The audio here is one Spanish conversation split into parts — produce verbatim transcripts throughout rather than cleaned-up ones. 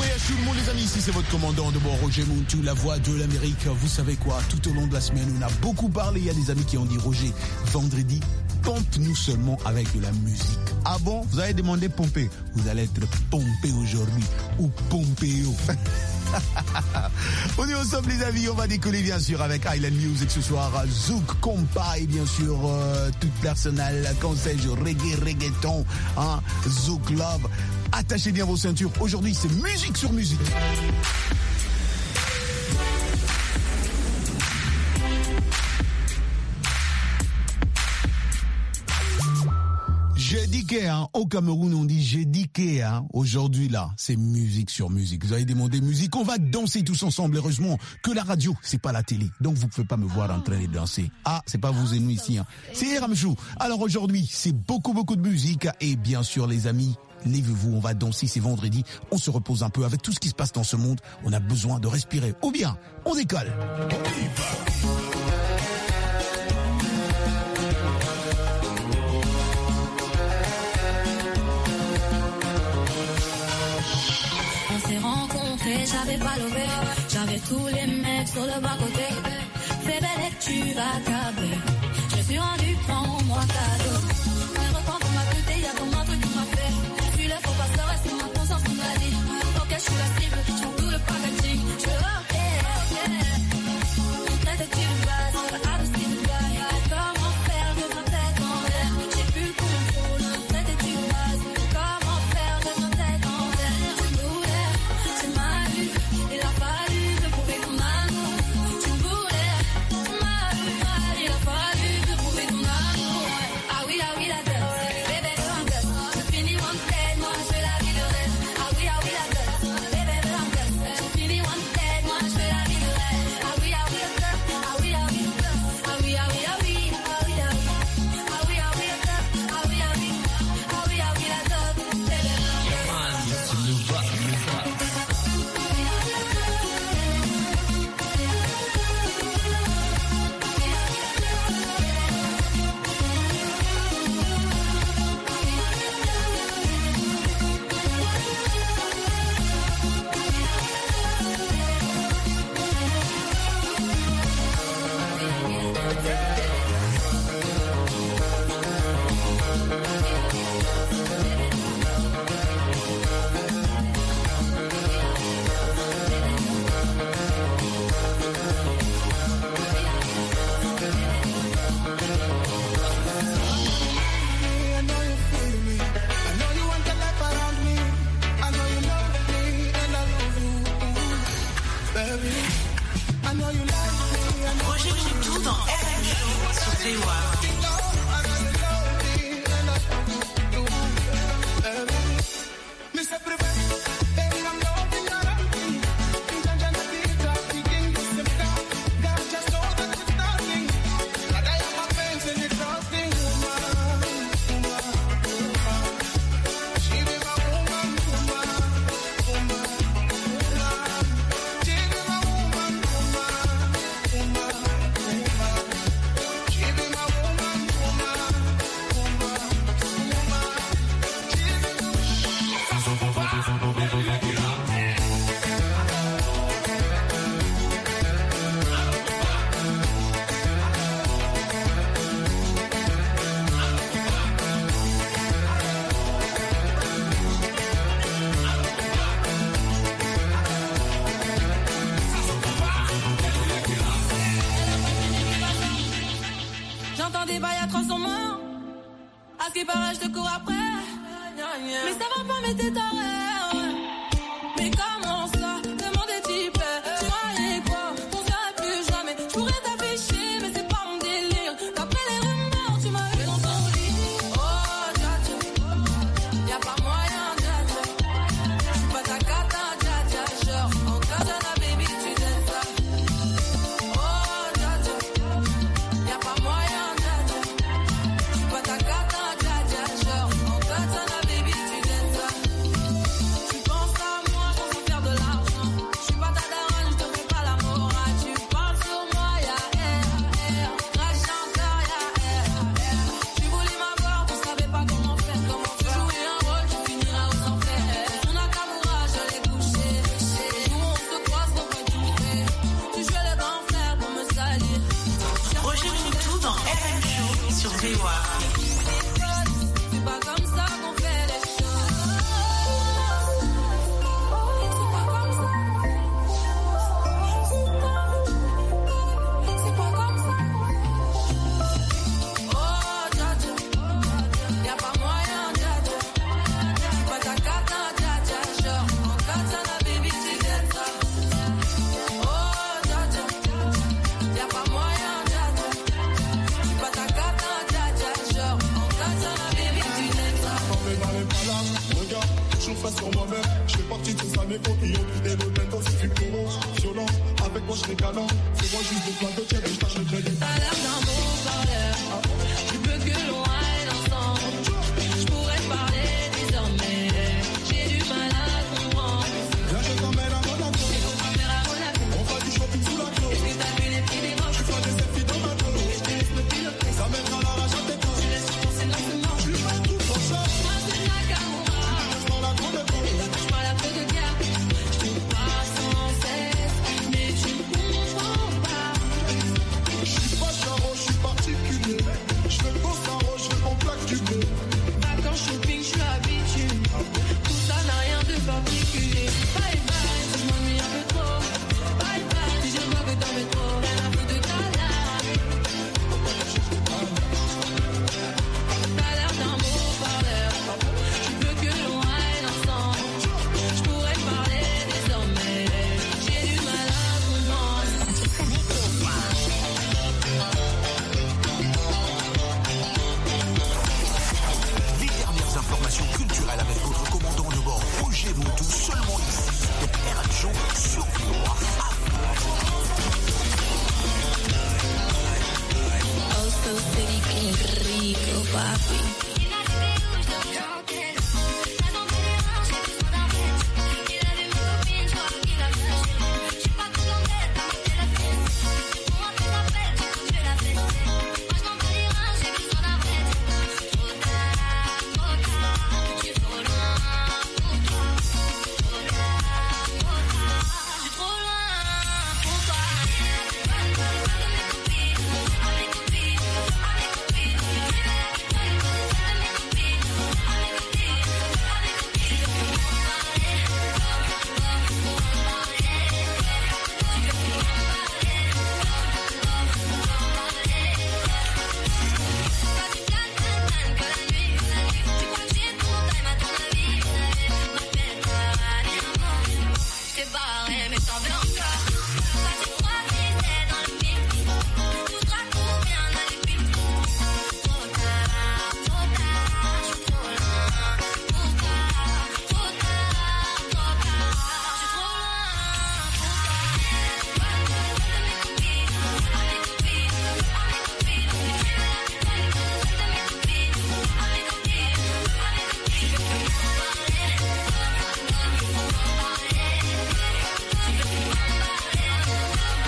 Tout le monde les amis, ici c'est votre commandant de bord Roger Muntu, la voix de l'Amérique. Vous savez quoi, tout au long de la semaine on a beaucoup parlé, il y a des amis qui ont dit Roger, vendredi, pompe-nous seulement avec de la musique. Ah bon, vous avez demandé pomper, vous allez être pompé aujourd'hui, ou pompéo. On est ensemble les amis, on va décoller bien sûr avec Island Music ce soir, Zouk, Compa et bien sûr euh, tout personnel, quand sais-je, reggae, reggaeton, hein, Zouk Love. Attachez bien vos ceintures, aujourd'hui c'est musique sur musique. J'ai dit que, hein, au Cameroun, on dit j'ai dit que, hein, aujourd'hui là, c'est musique sur musique. Vous avez demandé musique, on va danser tous ensemble. Heureusement que la radio, c'est pas la télé. Donc vous pouvez pas me voir en train de danser. Ah, c'est pas vous et nous ici, hein. C'est Ramchou. Alors aujourd'hui, c'est beaucoup, beaucoup de musique. Et bien sûr, les amis, levez-vous, on va danser, c'est vendredi. On se repose un peu avec tout ce qui se passe dans ce monde. On a besoin de respirer. Ou bien, on décolle. J'avais pas levé, j'avais tous les mecs sur le bas-côté. Fais belle et tu vas câbler. Je me suis rendu, prends-moi cadeau. Un record pour ma côté, y'a comme un truc qui m'a fait. Je suis le faux pasteur et c'est ma conscience qui m'a dit. Ok, je suis la cible, je fais tout le packaging. Je veux ok, ok. Traite de tu le bas, sur la hard aussi de bail. Comment faire de ma tête en l'air? J'ai plus le contrôle, traite de tu le bas. Comment faire de ma tête en l'air? Tu me voulais, c'est ma vie. Il a fallu te prouver ton amour. Tu me voulais, c'est ma vie. Il a fallu te prouver ton amour. Ah oui, ah oui, la gueule. Bébé, de la gueule. Je finis one tête, moi je fais la vie de rêve. Ah oui, ah oui, la gueule. Bébé, de la gueule. Je finis one tête, moi je fais la vie de rêve. Ah oui, ah oui, la gueule. Ah oui, ah oui, la gueule. Ah oui, ah oui, ah oui. Ah oui, ah oui. Ah oui, ah oui, la gueule. Ah oui, ah oui. Ah oui, ah oui, la gueule. Bébé, de la gueule. Roger Muntu dans R N Show sur Play One. J'entends des bails à trois cents morts. À ce qui paraît, je te cours après. Mais ça va pas, mais t'es taré. Mais comment ça? Demandez type. Tu croyais quoi? On s'arrête plus jamais. Je pourrais t'afficher, mais c'est pas mon délire. D'après les rumeurs, tu m'as eu dans ton lit. Oh, dja dja. Y'a pas moyen, dja dja. J'suis pas ta cata, dja dja. Genre, en katana, baby, tu t'aimes ça. Oh, dja dja. Y'a pas moyen, dja dja. J'suis pas ta cata, dja dja. Genre, en katana, baby, tu t'aimes ça. Tu penses à moi, j'en sais faire C'est pas comme ça qu'on fait les choses. C'est pas comme ça. C'est pas comme ça. Oh, dja dja. Y'a pas moyen, dja dja. Pas ta cata, dja dja. Genre, en katana, baby, tu gênes ça. Oh, dja dja. Y'a pas moyen, dja dja. Pas ta cata, dja dja. Genre, en katana, baby, tu gênes ça. Quand mes balles pas là, regarde, toujours face sur moi-même. Je fais partie de ces amis qui ont des modems aussi du poro. Violent, avec moi je suis galant. C'est moi juste des plans de tiens et je tâche le crédit. T'as l'air d'un bon parleur. Tu peux que l'on aille ensemble. Je pourrais te parler désormais. J'ai du mal à comprendre. Viens, je t'emmène à Monaco. Et qu'on va faire à Monaco. On va du shopping sous la clé. Est-ce que t'as vu les prix des roches? Tu fais des selfies dans ma tolo. Je te laisse me piloter. Ça mènera la rage à tes temps. Tu laisses penser lentement. Je lui fais tout pour ça. Moi c'est Nakamura. Je prends la grande école. Et t'attaches pas la peau de gars. Je te parle sans cesse. Mais tu ne comprends pas. Je suis pas charo, je suis particulier. Je veux qu'on s'arrose, je veux qu'on plaque du bleu. Vacances shopping, je suis habitué. Tout ça n'a rien de particulier. Bye bye, si je m'ennuie un peu trop. Bye bye, si je vois que t'en mets trop. Rien à foutre de ta life. T'as l'air d'un beau parleur. Tu veux que l'on aille ensemble. Je pourrais te parler désormais. J'ai du mal à comprendre. Les dernières informations culturelles avec votre commandant de bord Roger Moutou, seulement ici, dans R H Show sur Vinois. Oh, so city, King Rico, papi. T'es barré, mais t'en veux encore. Quand tu crois viser dans le film, tout sera tout bien dans les films. Trop tard, trop tard, je suis trop loin. Pour toi, trop tard, trop tard, je suis trop loin. Pour toi, de mes copines, à mes copines, à mes copines, de mes copines, à mes copines, à mes copines. Je veux plus en parler, je veux plus en parler.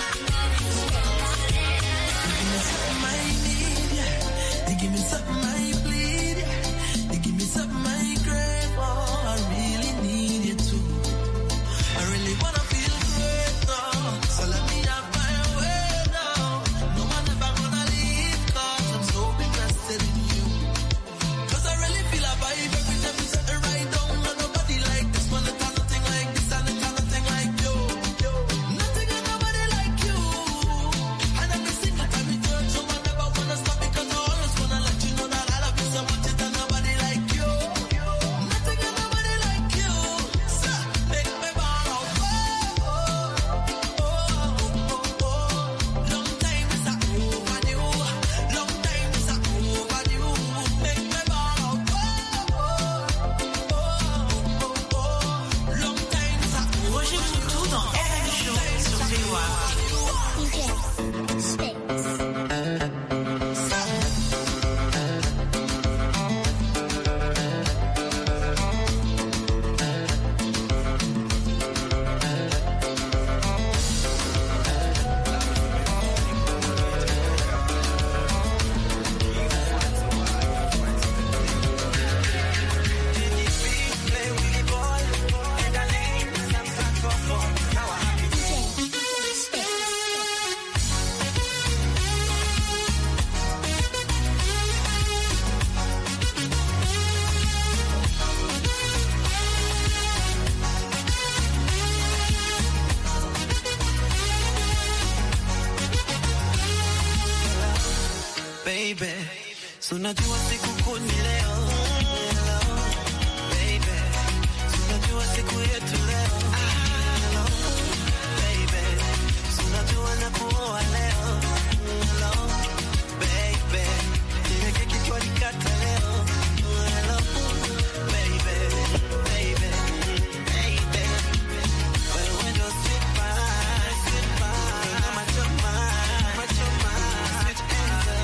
Unajua siku ni leo, hello, baby. Unajua siku yetu leo, hello, baby. Unajua nakuoa leo, hello, baby. Nige kichwa nikata leo, hello, baby, baby, baby. Wewe ndo sweet pie, sweet pie, macho pie, macho pie, sweet angel.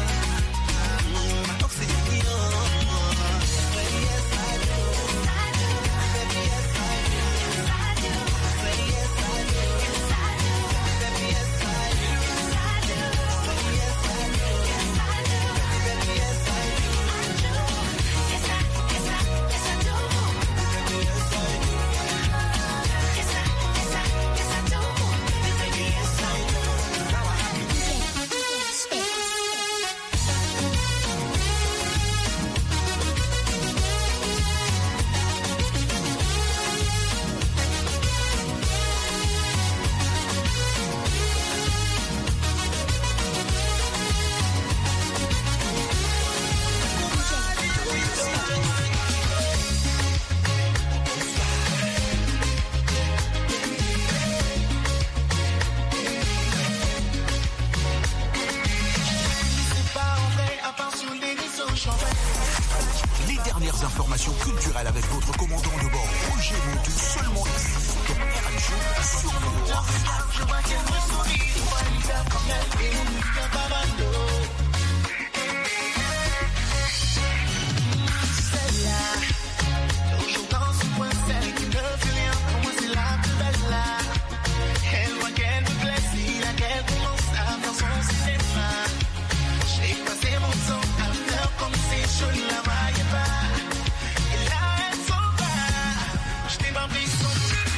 Les dernières informations culturelles avec votre commandant de bord, Roger Montou, seulement ici, dans R H Show sur Nord.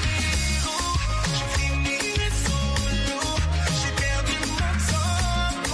J'ai perdu mon temps.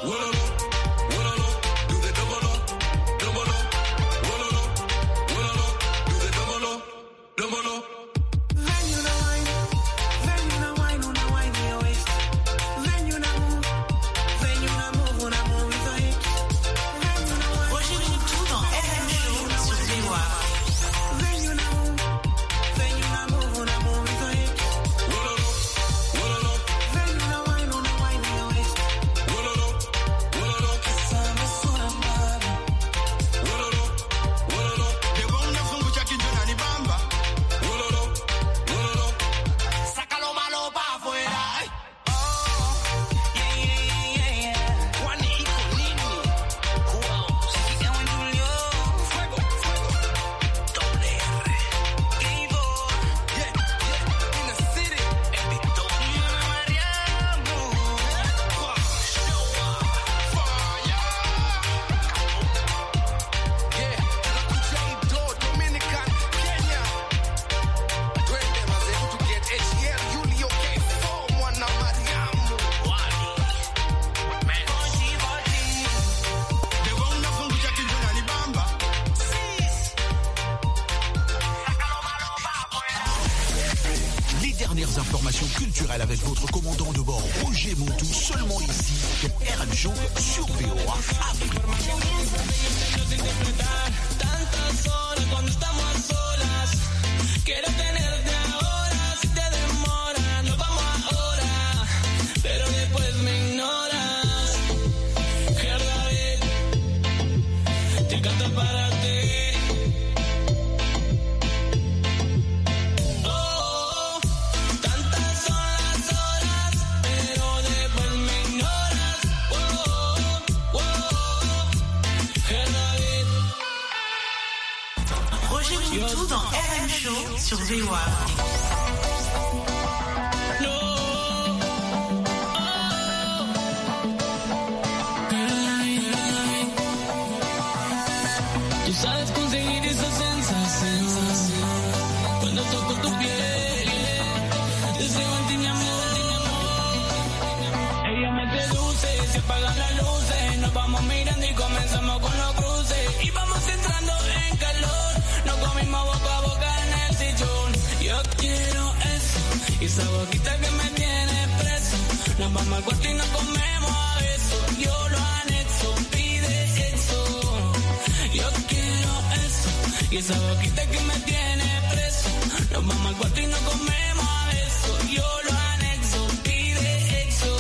Informations culturelles avec votre commandant de bord Roger Montou, seulement ici sur R M Show sur V O A Afrique. Tout dans R M Show sur V O A. Apagan las luces, nos vamos mirando y comenzamos con los cruces. Y vamos entrando en calor, nos comimos boca a boca en el sillón. Yo quiero eso, y esa boquita que me tiene preso. Nos vamos al cuarto y nos comemos a besos. Yo lo anexo, pide eso. Yo quiero eso, y esa boquita que me tiene preso. Nos vamos al cuarto y nos comemos a besos. Yo lo anexo, pide eso.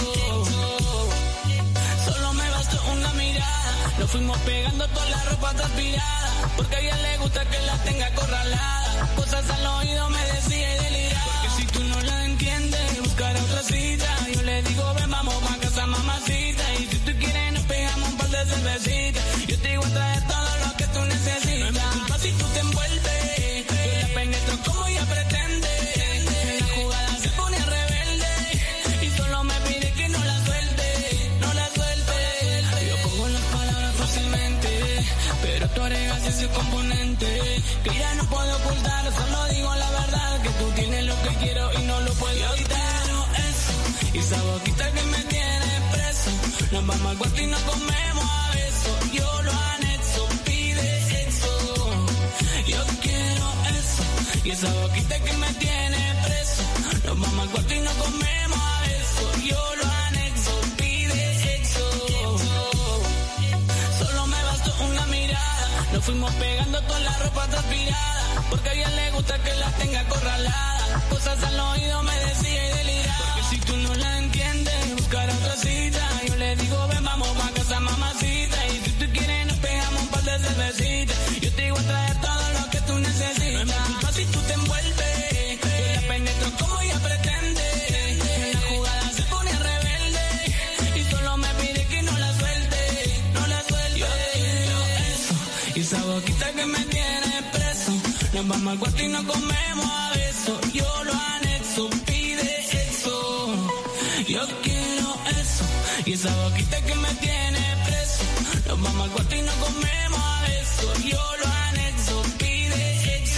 Nos fuimos pegando toda la ropa transpirada, porque a ella le gusta que la tenga acorralada. Cosas al oído me decía y deliraba. Porque si tú no la entiendes, buscar otra cita. Yo le digo, ven, vamos pa' casa, mamacita. Y si tú quieres, nos pegamos un par de cervecitas. Yo te digo a traer todo lo que tú necesitas. No es mi culpa si tú te envuelves. Yo la penetro como ella pretende. En la jugada se pone rebelde. Y solo me pide que no la suelte, no la suelte. Yo pongo las palabras fácilmente, pero tú agregas ese componente que ya no puedo ocultar. Solo digo la verdad, que tú tienes lo que quiero y no lo puedo evitar. Eso, y esa boquita que me tiene preso. Nos vamos al cuarto y nos comemos a besos. Yo lo anexo, pide eso. Yo quiero eso, y esa boquita que me tiene preso. Nos vamos al cuarto y nos comemos a besos. Yo lo anexo, pide eso. Solo me bastó una mirada, nos fuimos pegando toda la ropa transpirada, porque a ella le gusta que la tenga acorralada. Cosas al oído me decía y deliraba. Porque si tú no la entiendes, buscar otra cita. Yo le digo, ven, vamos pa' casa, mamacita. Y si tú quieres, nos pegamos un par de cervecitas. Yo te digo a traer todo lo que tú necesitas. No es mi culpa si tú te envuelves. Yo la penetro como ella pretende. En la jugada se pone rebelde. Y solo me pide que no la suelte, no la suelte. Yo quiero eso, y esa boquita que me tiene preso. Nos vamos al cuarto y nos comemos a besos. Yo lo anexo, pide eso. Yo quiero eso, y esa boquita que me tiene preso. Nos vamos al cuarto y nos comemos a besos. Yo lo anexo, pide eso.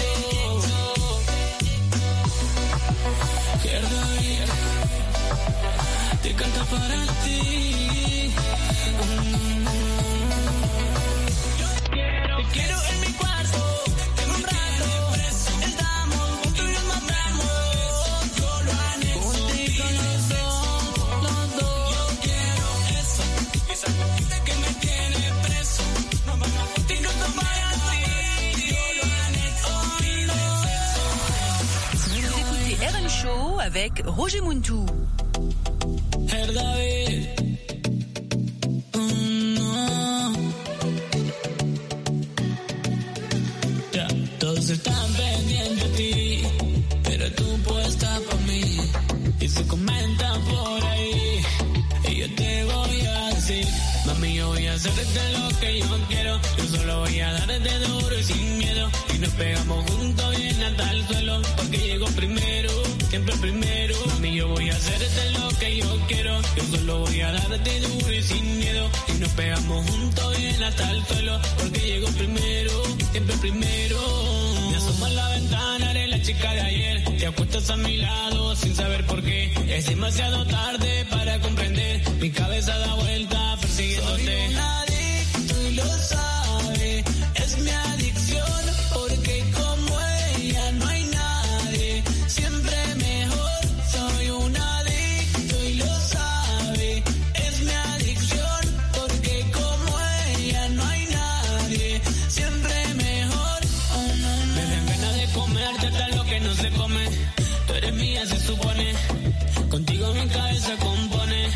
Pierdo ir, te canta para ti. Te quiero en mi cuarto, tengo un rato, estamos juntos y nos matamos. Yo lo anexo, contigo los dos, los dos. Yo quiero eso, esa cosita que me tiene preso. No vamos a contigo, no vayas así. Yo lo anexo, Vous écoutez R N Show avec Roger Muntou. Herr David. Mm, no. Ya, todos están pendientes de ti, pero tú puesta por mí. Y se comentan por ahí, y yo te voy a decir, mami, yo voy a hacerte lo que yo quiero. Yo solo voy a darte duro y sin miedo. Y nos pegamos juntos bien hasta el suelo, porque llego primero, siempre primero. Mami, yo voy a hacerte lo que yo quiero. Yo solo voy a darte duro y sin miedo. Y nos pegamos juntos bien hasta el suelo, porque llego primero, siempre primero. Me asomo a la ventana, eres la chica de ayer. Te acuestas a mi lado sin saber por qué. Es demasiado tarde para comprender. Mi cabeza da vuelta persiguiéndote. Soy un adicto y lo sabe. Es mi adicción, porque como ella no hay nadie. Siempre mejor. Soy un adicto y lo sabe. Es mi adicción, porque como ella no hay nadie. Siempre mejor. Oh, no, no. Me dan ganas de comerte hasta lo que no se come. Tú eres mía, se supone. Contigo mi cabeza compone.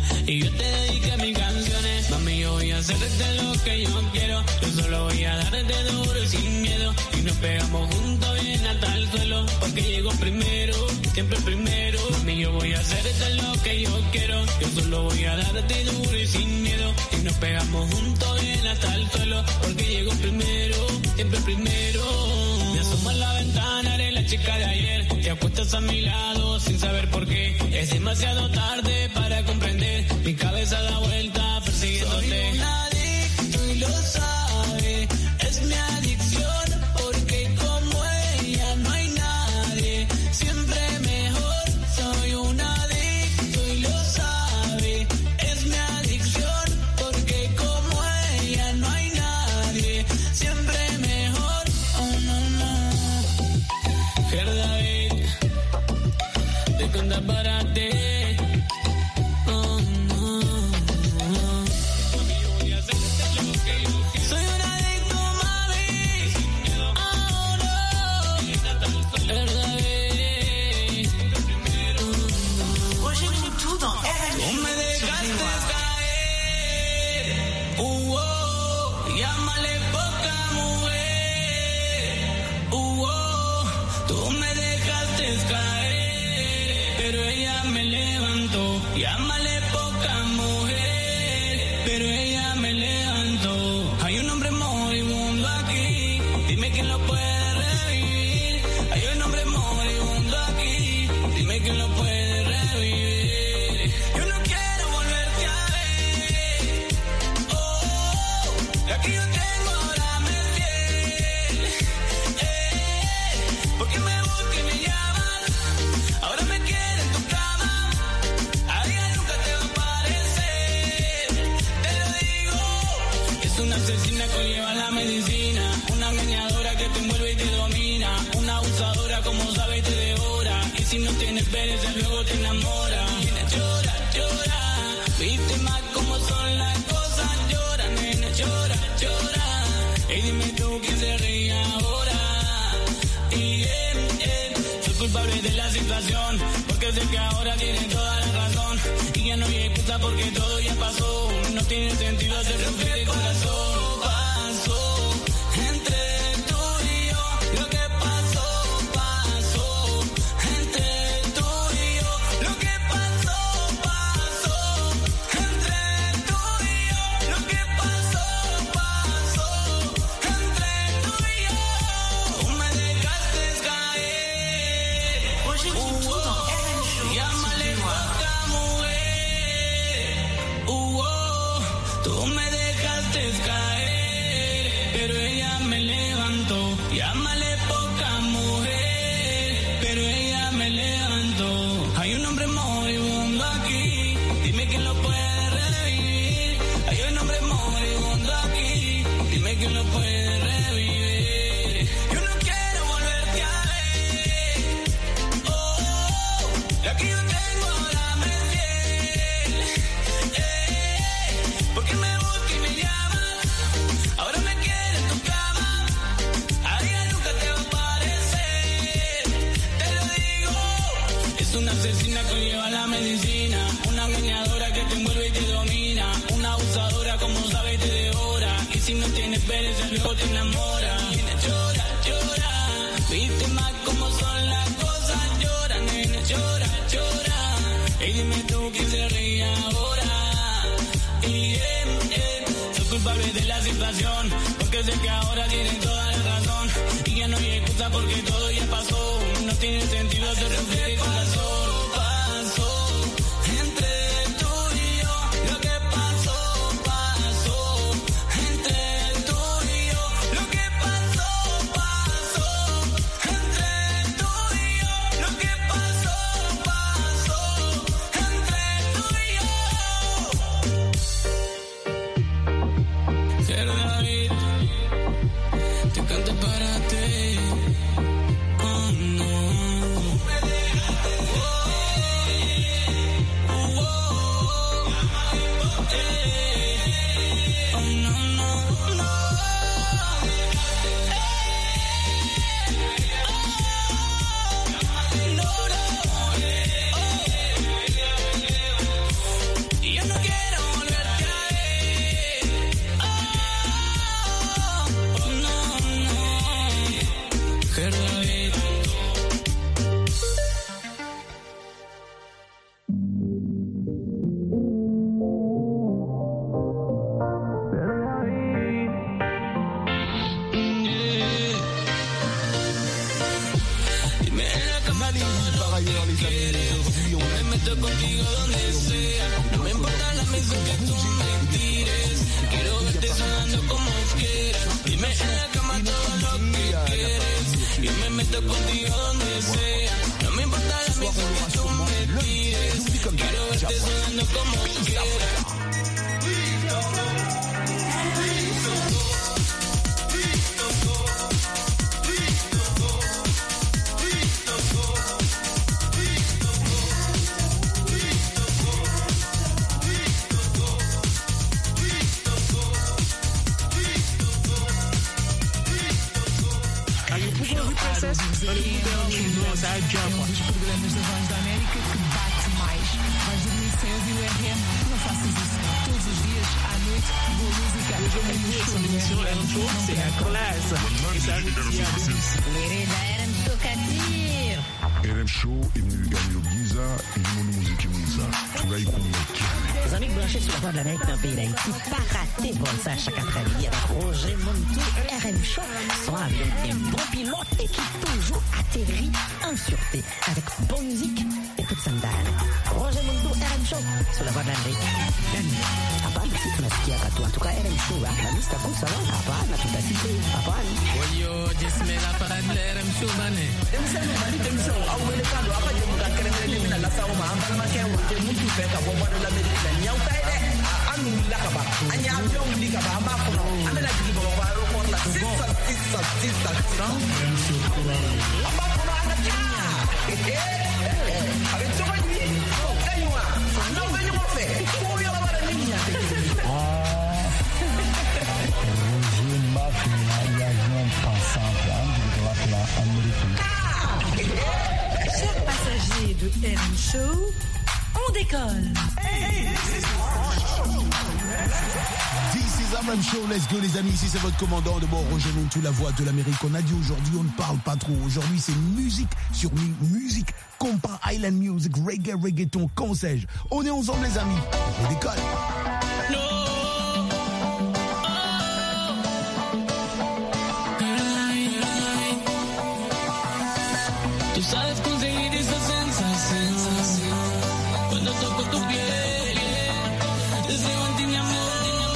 Y yo te dediqué mis canciones. Mami, yo voy a hacerte lo que yo quiero. Yo solo voy a darte duro y sin miedo. Y nos pegamos juntos bien hasta el suelo, porque llego primero, siempre primero. Mami, yo voy a hacerte lo que yo quiero. Yo solo voy a darte duro y sin miedo. Y nos pegamos juntos bien hasta el suelo, porque llego primero, siempre primero. Me asomo a la ventana, eres la chica de ayer. Te acuestas a mi lado sin saber por qué. Es demasiado tarde para comprender. Mi cabeza da vuelta persiguiéndote. Soy un adicto y lo sabe. Es mi adicción, porque como ella no hay nadie. Siempre mejor. Soy un adicto y lo sabe. Es mi adicción, porque como ella no hay nadie. Siempre mejor. Oh, no, no. Herr David, te cuenta para ti. Oh, no, no. Soy un adicto, mami. Oh, no. Herr David. Roger Muntou dans R N Tú Show. me dejaste caer, uh, oh, llámale poca mujer, uh, oh, tú me dejaste caer, pero ella me levantó, llámale poca mujer, pero ella me levantó. Hay un hombre moribundo aquí, dime quién lo puede revivir. Hay un hombre moribundo aquí, dime quién lo puede revivir. Yo no quiero volverte a ver. Oh, la que yo tengo ahora me es fiel. Eh, porque me busca y me llaman. Ahora me quiere en tu cama. A ella nunca te va a parecer. Te lo digo. Es una asesina que lleva la medicina. Una engañadora que te envuelve y te domina. Una abusadora como sabe y te devora. Y si no tienes pereza luego te enamora. Nena, llora, llora. Viste más como son las cosas. Llora, nena, llora, llora. Y dime tú quién se ríe ahora. Y él, él, soy culpable de la situación. Porque sé que ahora tiene toda la razón. Y ya no hay excusa porque todo ya pasó. No tiene sentido hacer sufrir el corazón. Pasó entre tú y yo. Lo que pasó, pasó entre tú y yo. Lo que pasó, pasó entre tú y yo. Lo que pasó, pasó entre tú y yo. Tú me dejaste caer. Roger Muntou dans R N Show. Llámale poca mujer, uh, oh, tú me dejaste caer, pero ella me levantó. Llámale poca mujer, pero ella me levantó. Hay un hombre moribundo aquí, dime quién lo puede revivir. si no tienes pereza, luego te enamora. Nena, llora, llora. Viste más cómo son las cosas. Llora, nena, llora, llora. Y dime tú quién se ríe ahora. Y eh, eh, soy culpable de la situación, porque sé que ahora tienen toda la razón. Y ya no hay excusa porque todo ya pasó. No tiene sentido hacer sufrir con la sola. Chaque après-midi avec Roger Montou, R M Show, sont avec des bons pilotes et qui toujours atterrit en sûreté avec bonne musique et toute sandale. Roger Montou, R M Show, sur la voie de l'Amérique. Hapana, si tunasikia katu, en tout cas R M Show, la liste à ça va, hapana, tutasikia, hapana. Oyo, jismela para R M Show bane. Demsema mali demso, au wele kando apa je muda keremele mina la sawo ma ambal ma ke wote mutu fe ka bo wala l'Amérique la nyau tay de. Anu la ka ba, anya avion li ka ba ma ko no. Amela digi bo ba ro ko la sisa sisa sisa sisa. Aba ko no ana tia. Eh eh. Avec so mani. Kaywa. No be yo fe. Ko yo ba la niña. Chers passagers de R M Show, on décolle. This is R M Show, let's go les amis, ici c'est votre commandant de bord, Roger Montou, la voix de l'Amérique. On a dit aujourd'hui, on ne parle pas trop. Aujourd'hui c'est musique sur mu- musique, compas, island music, reggae, reggaeton, quand sais-je. On est ensemble les amis, on décolle. Tú sabes conseguir esa sensación cuando toco tu piel. Deseo en ti mi amor.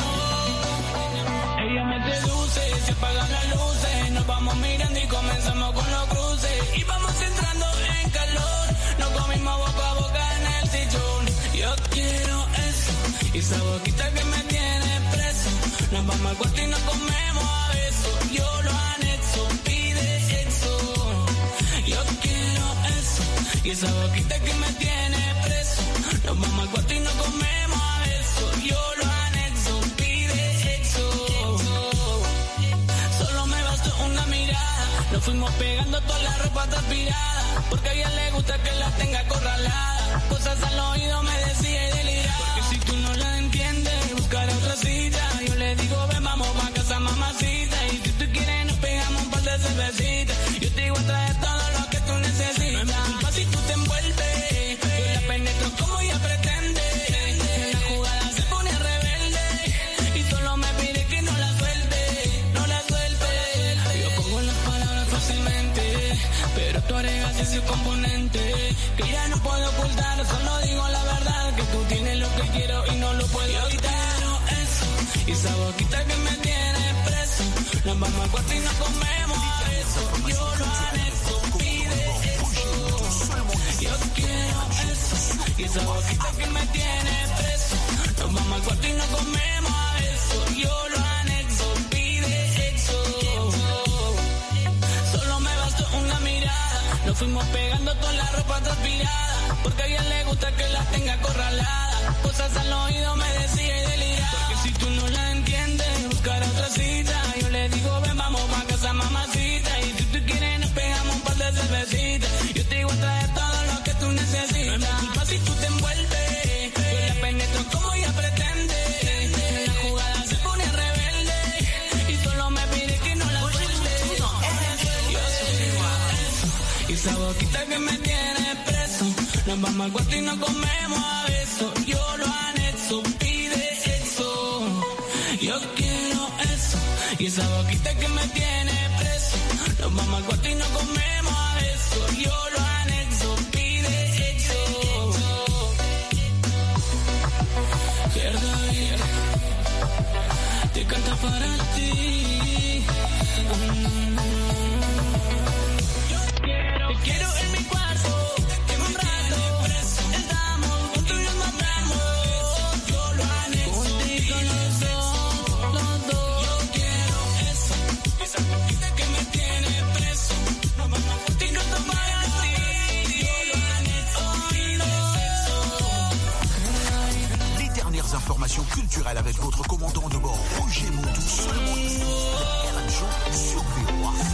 Ella me seduce, se apagan las luces. Nos vamos mirando y comenzamos con los cruces. Y vamos entrando en calor. Nos comimos boca a boca en el sillón. Yo quiero eso, esa boquita que me tiene preso. Nos vamos al cuarto y nos comemos a besos. Yo lo anexo, pide eso. Yo quiero eso, y esa boquita que me tiene preso. Nos vamos al cuarto y nos comemos a besos. Yo lo anexo, pide eso. Solo me bastó una mirada. Nos fuimos pegando toda la ropa transpirada. Porque a ella le gusta que la tenga acorralada. Cosas al oído me decía y deliraba. Porque si tú no la entiendes, buscar otra cita. Yo le digo, ven, vamos pa' casa ese componente que ya no puedo ocultar. Solo digo la verdad, que tú tienes lo que quiero y no lo puedo evitar. Eso, y esa boquita que me tiene preso. Nos vamos al cuarto y nos comemos a eso. Yo lo anexo, pide eso. Yo quiero eso. Y esa boquita que me tiene preso. Nos vamos al cuarto y nos comemos a eso. Yo lo anexo, pide eso. Solo me bastó una mirada. Nos fuimos pegando toda la ropa transpirada. Porque a ella le gusta que la tenga acorralada. Cosas al oído me decía y deliraba. Porque si tú no la entiendes, buscar otra cita. Yo le digo, ven, vamos pa' casa, mamacita. Y si tú quieres, nos pegamos un par de cervecitas. Yo te digo a traer todo lo que tú necesitas. No es mi culpa si tú te envuelves. Yo la penetro como ella pretende. En la jugada se pone rebelde. Y solo me pide que no la suelte. Yo soy igual. Y esa boquita que me tiene preso. Nos vamos al cuarto y nos comemos a besos. Yo lo anexo, pide eso. Yo quiero eso. Y esa boquita que me tiene preso. Nos vamos al cuarto y nos comemos a besos. Yo lo anexo, pide eso. David, te canta para ti. Yo quiero, te quiero en mi cuarto. Que un rato estamos juntos y nos matamos. Yo lo anexo, contigo los dos, los dos. Yo quiero eso, esa boquita que me tiene preso. No vamos a contigo, no para ti. Yo lo anexo, pide eso. Les dernières informations culturelles avec votre commandant de bord, Roger Moutou, seulement ici, R M Show sur V O A.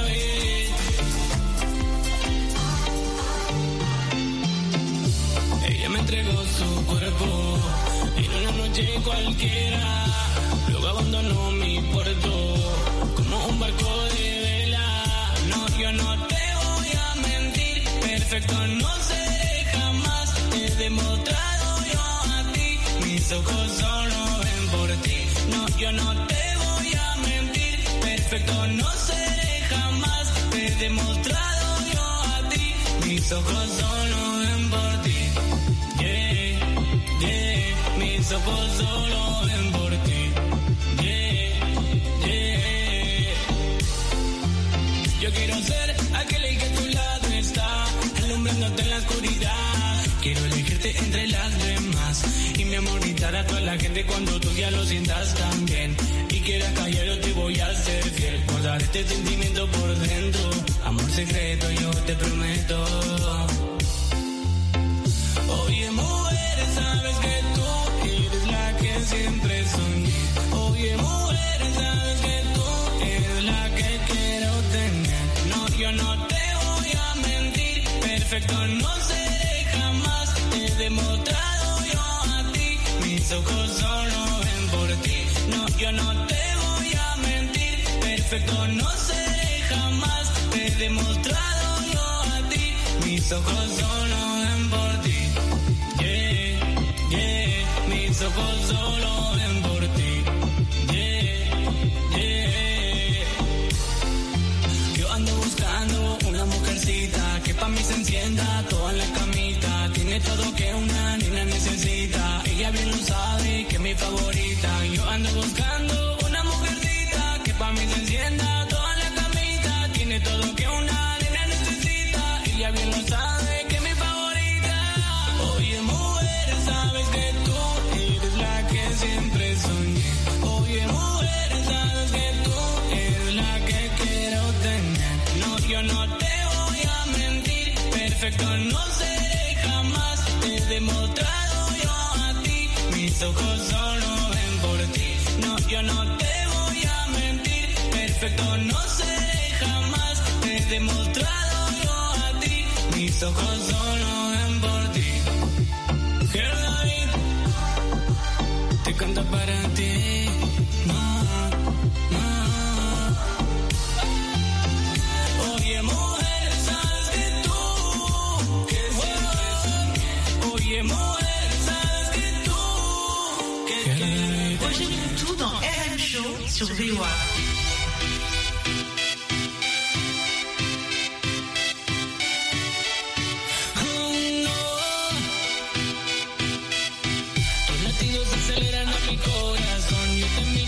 Ella me entregó su cuerpo en una noche cualquiera, luego abandonó mi puerto como un barco de vela. No, yo no te voy a mentir, perfecto no seré jamás, te he demostrado yo a ti, mis ojos solo ven por ti. No, yo no te voy a mentir, perfecto no seré jamás, te he demostrado yo a ti, mis ojos solo ven por ti. Mis ojos solo ven por ti. Yeah, yeah. Yo quiero ser aquel que a tu lado está, alumbrándote en la oscuridad. Quiero elegirte entre las demás y mi amor gritar a toda la gente cuando tú ya lo sientas también. Y quieras callar, yo te voy a ser fiel. Guardar este sentimiento por dentro. Amor secreto, yo te prometo. Oye, mujer, sabes que tú eres la que siempre soñé. Oye, mujer, sabes que tú eres la que quiero tener. No, yo no te voy a mentir, perfecto no seré jamás. Te he demostrado yo a ti, mis ojos solo ven por ti. No, yo no te voy a mentir, perfecto no seré jamás. Te he demostrado yo a ti, mis ojos solo ven por ti. Mis ojos solo ven por ti. Yeah, yeah. Yo ando buscando una mujercita que pa' mí se encienda toda la camita. Tiene todo que una nena necesita. Ella bien lo sabe que es mi favorita. Yo ando buscando una mujercita que pa' mí se encienda toda la camita. Tiene todo que una nena necesita. Ella bien lo sabe que es mi favorita. Oye, mujer, sabes que tú la que siempre soñé. Oye, mujer, sabes que tú eres la que quiero tener. No, yo no te voy a mentir, perfecto no seré jamás. Te he demostrado yo a ti, mis ojos solo ven por ti. No, yo no te voy a mentir, perfecto no seré jamás. Te he demostrado yo a ti, mis ojos solo ven por ti. Girl, David, te canto para ti. No, no. Oye, mujer, sabes que tú, que wow. Oye, mujer, sabes que tú, que, que Roger Moutou dans R M Show sur V O A.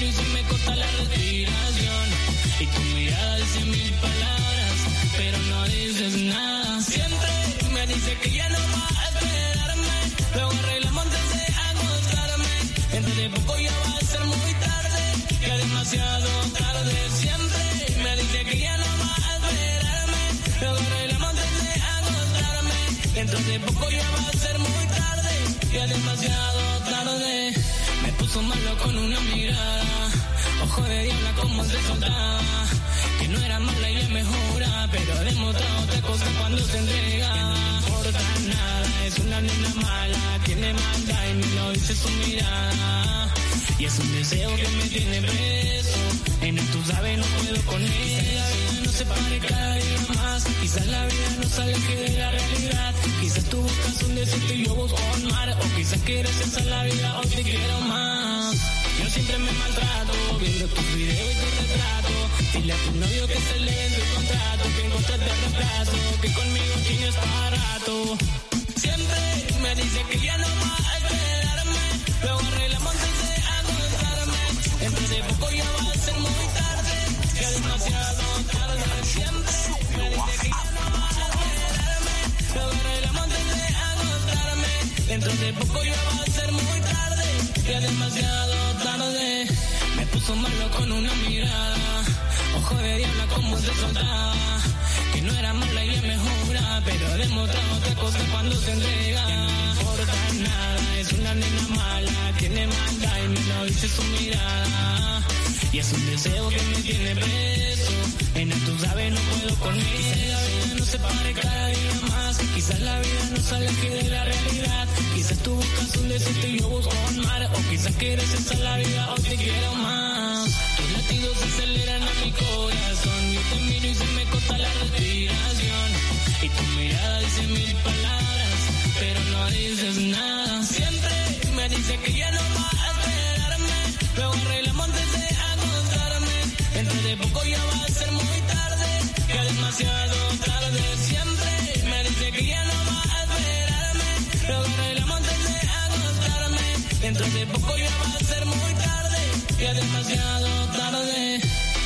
y se me corta la respiración. Y tu mirada dice mil palabras, pero no dices nada. Siempre me dice que ya no va a esperarme, luego arreglamos antes de acostarme. Dentro de poco ya va a ser muy tarde, ya demasiado tarde. Siempre me dice que ya no va a esperarme, luego arreglamos antes de acostarme. Dentro de poco ya va a ser muy tarde, ya demasiado tarde. Me puso malo con una mirada, ojo de diabla como se soltaba, que no era mala y le mejora, pero ha demostrado otra cosa cuando se entrega. Que no le importa nada, es una nena mala, tiene maldad y me lo dice su mirada. Y es un deseo que me tiene preso, en él tú sabes no puedo con ella. Quizás la vida no se pare cada día más, quizás la vida no se aleje de la realidad. Quizás tú buscas un desierto y yo busco un mar, o quizás quieres esa la vida o te quiero más. Yo siempre me maltrato, viendo tus videos y tu retrato. Dile a tu novio que se lee en su contrato, que encontraste el reemplazo, que conmigo tienes para rato. Siempre me dice que ya no va a esperarme, luego arreglamos antes de acostarme. Dentro de poco ya va a ser muy tarde, ya demasiado tarde. Siempre me dice que ya no va a esperarme, luego arreglamos antes de acostarme. Dentro de poco ya va a ser muy tarde, ya demasiado tarde. Me puso malo con una mirada, ojo de diabla como se soltaba, que no era mala y le mejora, pero ha demostrado otra cosa cuando se entrega. Que no le importa nada, es una nena mala, tiene maldad y me lo dice su mirada. Y es un deseo que me tiene preso, en él tú sabes no puedo con ella. Quizás la vida no se pare cada día más, quizás la vida no se aleje de la realidad. Quizás tú buscas un desierto y yo busco un mar, o quizás quieres esa la vida o te quiero más. Tus latidos se aceleran a mi corazón, yo te miro y se me corta la respiración. Y tu mirada dice mil palabras, pero no dices nada. Siempre me dice que ya no va a esperarme, luego arreglamos antes de acostarme. Dentro de poco ya va a ser muy tarde, ya demasiado tarde. Siempre me dice que ya no va a esperarme, luego arreglamos antes de acostarme. Dentro de poco ya va a ser muy tarde, ya demasiado tarde.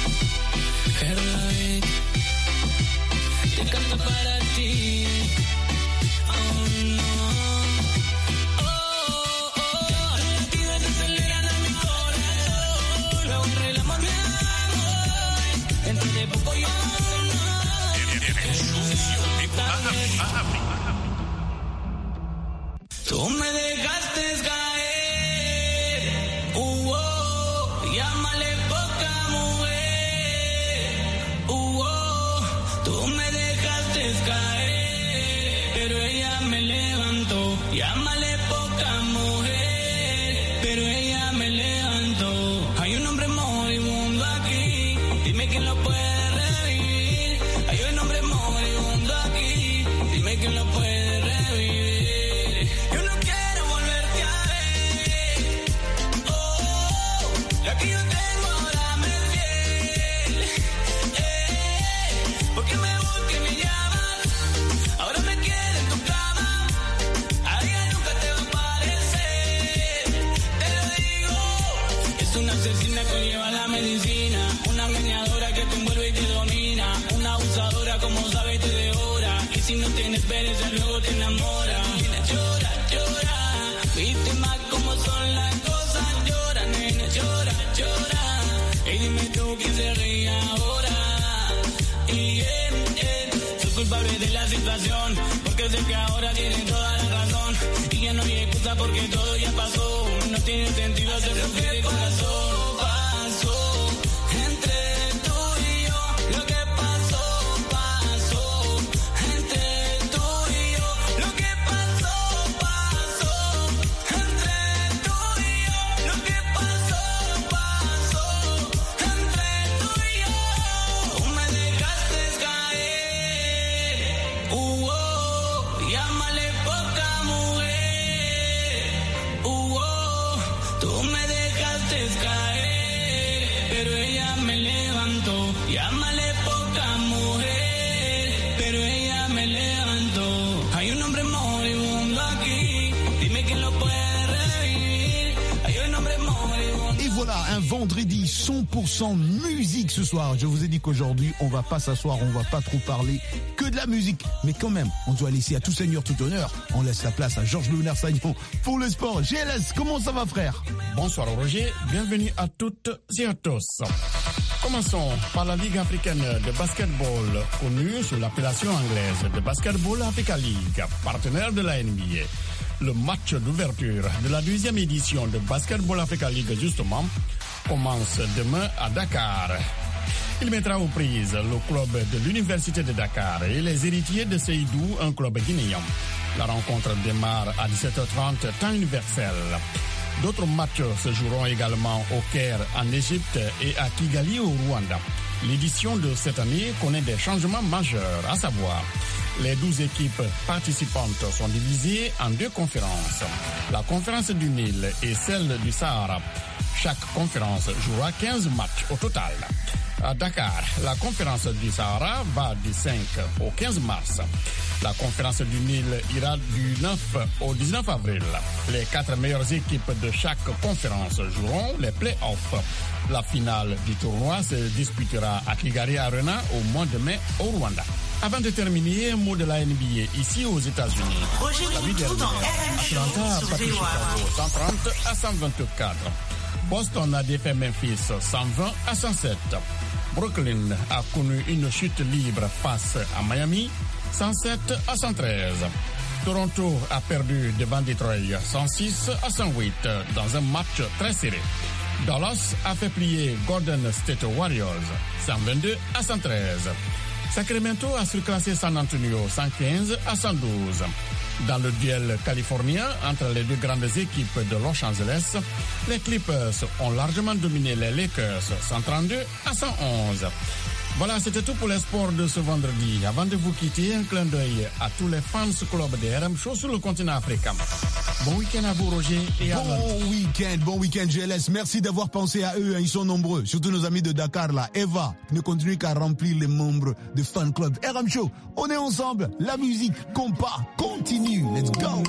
David, te canto para ti. Oh no. Oh, oh, tus latidos se aceleran a mi corazón. Luego arreglamos mi amor. Dentro de poco ya va a ser tarde. Tú me dejaste caer. Uh, oh, llámale poca mujer. Uh, oh, tú me dejaste caer, pero ella me levantó. Llámale poca mujer, pero ella me levantó. Hay un hombre moribundo aquí, dime quién lo puede revivir. Hay un hombre moribundo aquí, dime quién lo puede revivir. Yo no quiero volverte a ver. Oh, la que yo tengo ahora me es fiel. Eh, porque me busca y me llamas, ahora me quiere en tu cama. A ella nunca te va a parecer. Te lo digo, es una asesina que lleva la medicina, una engañadora que te envuelve y te domina, una abusadora como sabe te devora, y si no tienes pereza luego te enamora. Nena, llora, llora, víctima como son las cosas. Llora, nena, llora, llora, y dime tú quién se ríe ahora. Y eh, eh, soy culpable de la situación, porque sé que ahora tienen toda la razón, y ya no hay excusa porque todo ya pasó. No tiene sentido hacer sufrir de corazón. Pasó entre tú y yo, lo que pasó, pasó entre tú y yo, lo que pasó, pasó entre tú y yo, lo que pasó, pasó entre tú y yo. Tú me dejaste caer, uh, oh, llámale poca mujer, uh, oh, tú me dejaste caer, pero ella me levantó. Llámale poca mujer, pero ella me levantó. Hay un hombre moribundo aquí, dime quién lo puede revivir. Hay un hombre moribundo. Et voilà, un vendredi cent pour cent musique ce soir. Je vous ai dit qu'aujourd'hui, on va pas s'asseoir, on va pas trop parler que de la musique. Mais quand même, on doit laisser à tout seigneur tout honneur. On laisse la place à Georges Léonard Sagnon pour le sport. G L S, comment ça va, frère? Bonsoir Roger, bienvenue à toutes et à tous. Commençons par la Ligue africaine de basketball, connue sous l'appellation anglaise de Basketball Africa League, partenaire de la N B A. Le match d'ouverture de la deuxième édition de Basketball Africa League, justement, commence demain à Dakar. Il mettra aux prises le club de l'Université de Dakar et les héritiers de Seydou, un club guinéen. La rencontre démarre à dix-sept heures trente, temps universel. D'autres matchs se joueront également au Caire en Égypte et à Kigali au Rwanda. L'édition de cette année connaît des changements majeurs, à savoir les douze équipes participantes sont divisées en deux conférences, la conférence du Nil et celle du Sahara. Chaque conférence jouera quinze matchs au total. À Dakar, la conférence du Sahara va du cinq au quinze mars. La conférence du Nil ira du neuf au dix-neuf avril. Les quatre meilleures équipes de chaque conférence joueront les play-offs. La finale du tournoi se disputera à Kigali Arena au mois de mai au Rwanda. Avant de terminer, un mot de la N B A ici aux États-Unis. La nuit dernière, Atlanta a battu Chicago cent trente à cent vingt-quatre. Boston a défait Memphis cent vingt à cent sept. Brooklyn a connu une chute libre face à Miami cent sept à cent treize. Toronto a perdu devant Detroit cent six à cent huit dans un match très serré. Dallas a fait plier Golden State Warriors cent vingt-deux à cent treize. Sacramento a surclassé San Antonio cent quinze à cent douze. Dans le duel californien entre les deux grandes équipes de Los Angeles, les Clippers ont largement dominé les Lakers cent trente-deux à cent onze. Voilà, c'était tout pour les sports de ce vendredi. Avant de vous quitter, un clin d'œil à tous les fans club de R M Show sur le continent africain. Bon week-end à vous, Roger. Et à bon week-end, bon week-end, G L S. Merci d'avoir pensé à eux, hein. Ils sont nombreux. Surtout nos amis de Dakar, là. Eva ne continue qu'à remplir les membres de fan club R M Show. On est ensemble. La musique, compas, continue. Let's go.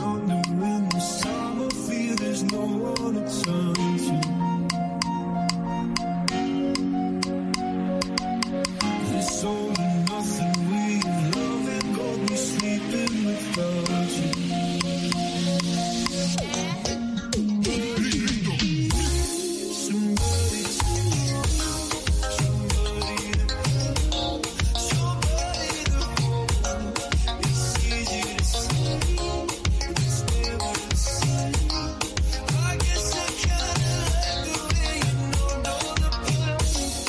So nothing we love and got me sleeping without you. Somebody, somebody, somebody to hold. It's easy to say, it's never the same. I guess I kinda like the way you know, know the place.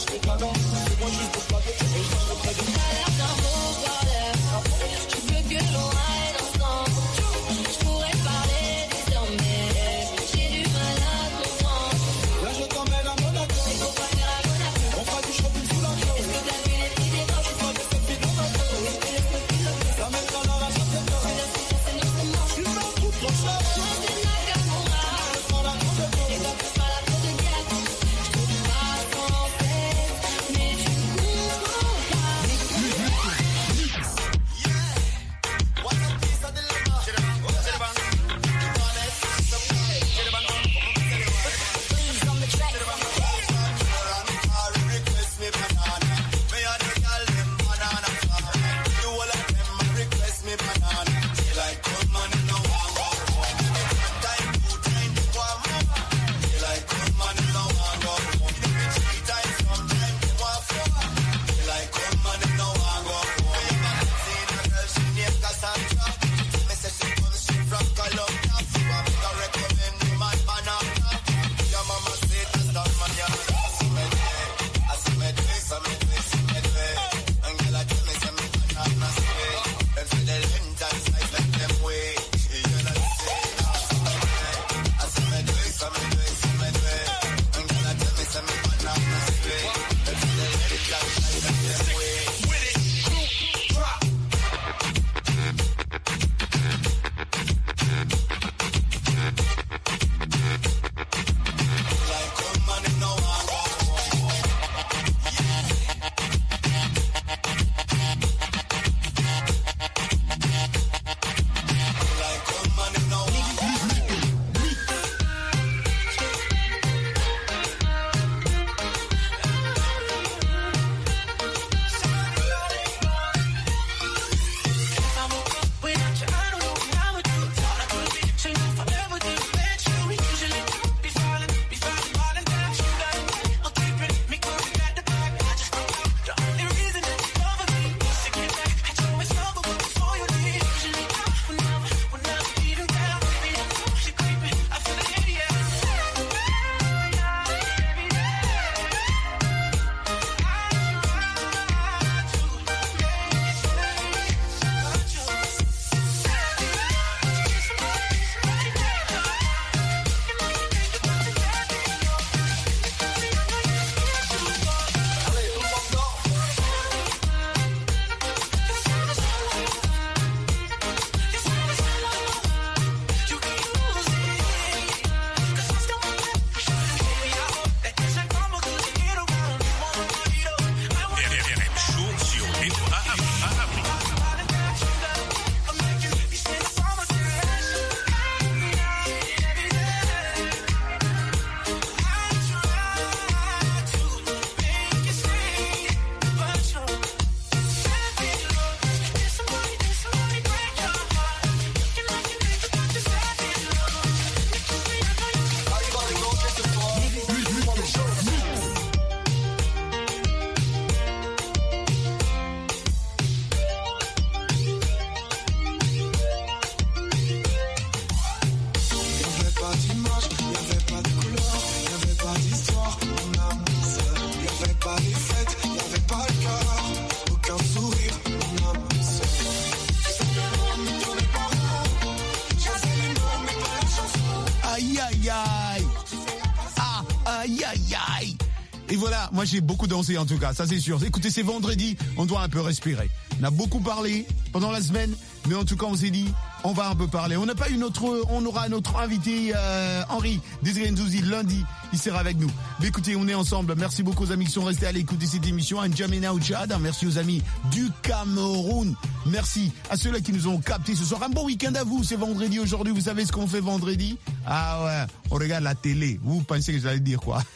Et voilà, moi j'ai beaucoup dansé en tout cas, ça c'est sûr. Écoutez, c'est vendredi, on doit un peu respirer. On a beaucoup parlé pendant la semaine, mais en tout cas on s'est dit, on va un peu parler. On n'a pas eu notre, on aura notre invité euh, Henri Désiré Ndouzi lundi, il sera avec nous. Mais écoutez, on est ensemble. Merci beaucoup aux amis qui sont restés à l'écoute de cette émission. N'Djamena au Tchad, merci aux amis du Cameroun. Merci à ceux-là qui nous ont captés ce soir. Un bon week-end à vous, c'est vendredi aujourd'hui. Vous savez ce qu'on fait vendredi? Ah ouais, on regarde la télé. Vous pensez que j'allais dire quoi?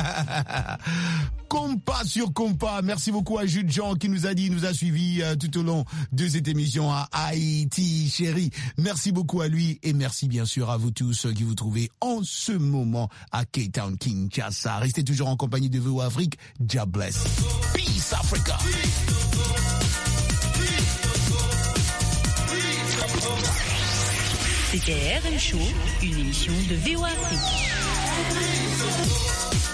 Compas sur Compas. Merci beaucoup à Jules Jean qui nous a dit, nous a suivis euh, tout au long de cette émission à Haïti, chérie. Merci beaucoup à lui et merci bien sûr à vous tous qui vous trouvez en ce moment à Cape Town, Kinshasa. Restez toujours en compagnie de V O Afrique. God bless. Peace Africa. C'était R M Show, une émission de V O Afrique.